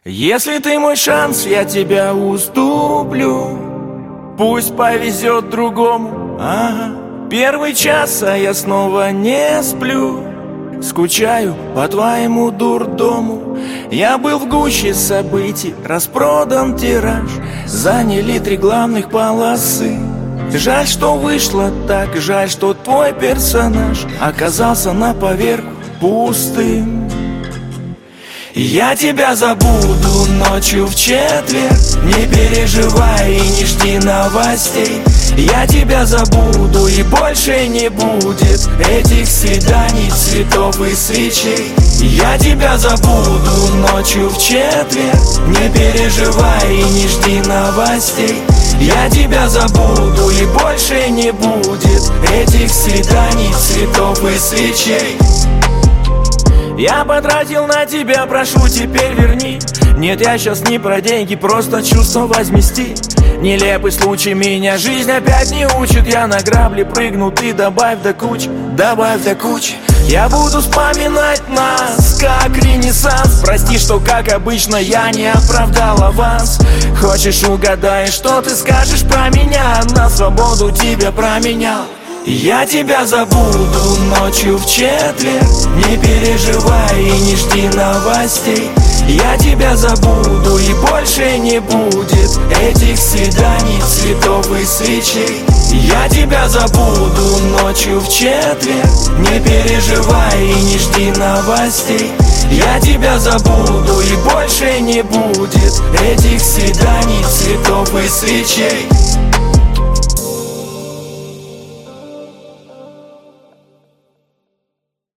Если ты мой шанс, я тебя уступлю. Пусть повезет другому, ага. Первый час, а я снова не сплю. Скучаю по твоему дурдому. Я был в гуще событий, распродан тираж. Заняли 3 главных полосы. Жаль, что вышло так, жаль, что твой персонаж оказался на поверку пустым. Я тебя забуду ночью в четверг. Не переживай и не жди новостей. Я тебя забуду и больше не будет этих свиданий, цветов и свечей. Я тебя забуду ночью в четверг. Не переживай и не жди новостей. Я тебя забуду и больше не будет этих свиданий, цветов и свечей. Я потратил на тебя, прошу, теперь верни. Нет, я сейчас не про деньги, просто чувство возмести. Нелепый случай, меня жизнь опять не учит. Я на грабли прыгну, ты добавь до кучи, добавь до кучи. Я буду вспоминать нас, как ренессанс. Прости, что, как обычно, я не оправдал аванс. Хочешь, угадай, что ты скажешь про меня? На свободу тебя променял. Я тебя забуду ночью в четверг. Не переживай и не жди новостей. Я тебя забуду и больше не будет этих свиданий, цветов и свечей. Я тебя забуду ночью в четверг. Не переживай и не жди новостей. Я тебя забуду и больше не будет этих свиданий, цветов и свечей.